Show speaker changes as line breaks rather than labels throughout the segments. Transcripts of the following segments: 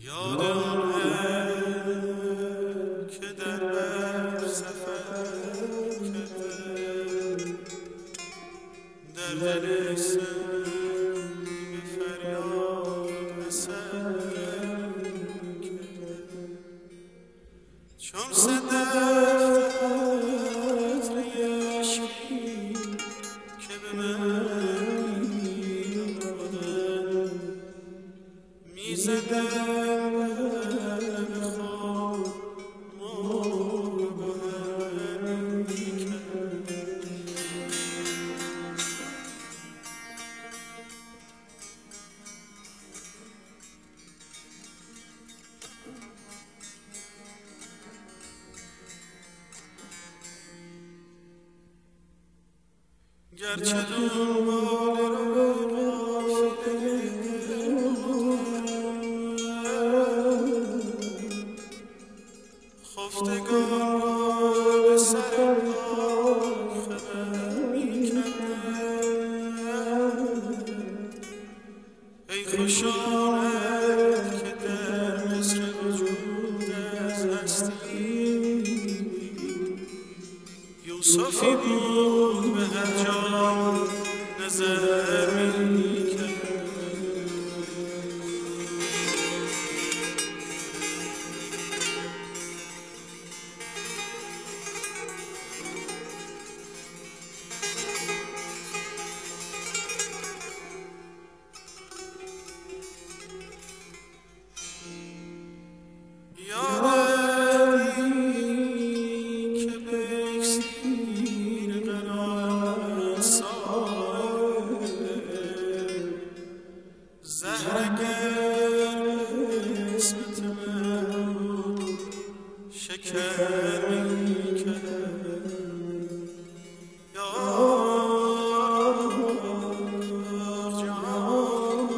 یاد آنه که در بر سفر کرده در دل سنگ به فریاد سر کرده چون صدف قطره عشقی که به من میدادن میزدن گرچه دنبال قافله خفتگان را به سر پای خبر می‌کردند ای خوش آمد که در مصر وجود از هستی یوسفی بود به هر جا نظر می‌کرد شکر می‌کرد یا جان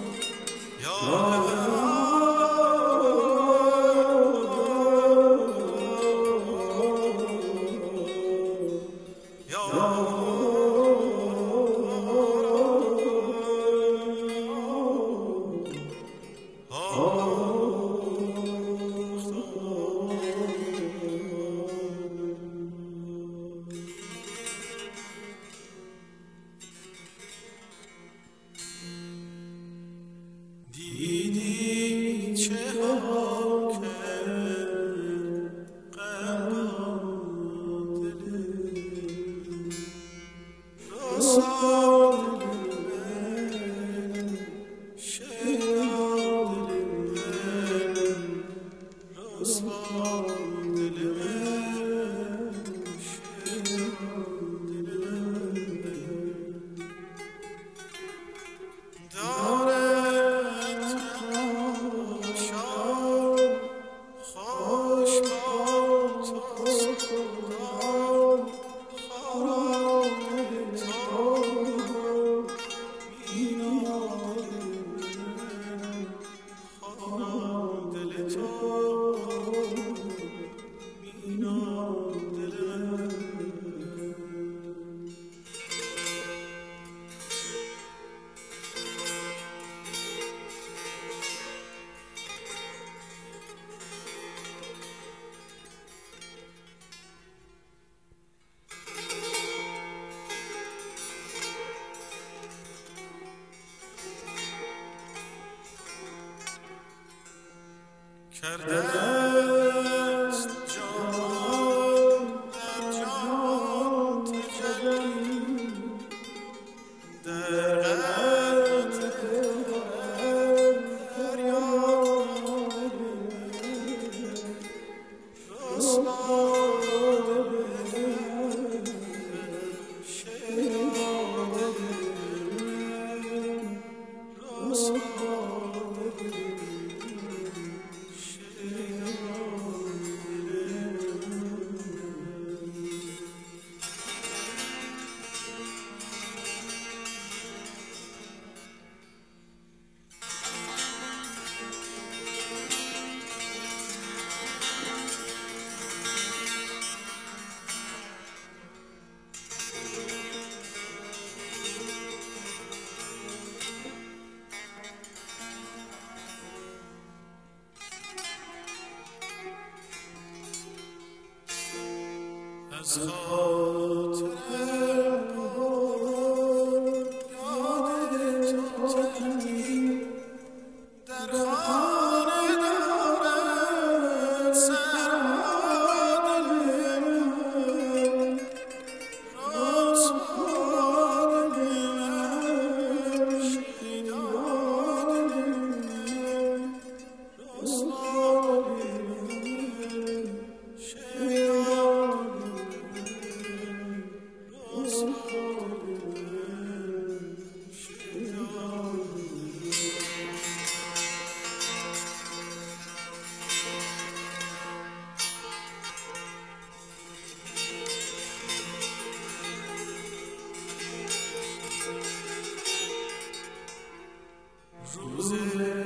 دیدی چه ها کرد قلب دل رسال من شیدال من رسال دل من شیدال کرده است جان در جان تجلی در قطع فریاد رسوای شیدال رسوای از خاطرم یاد تو تنی در خانه دارد سرما دل من رسوا دل من شیدا دل من رسوا دل من شیدا روز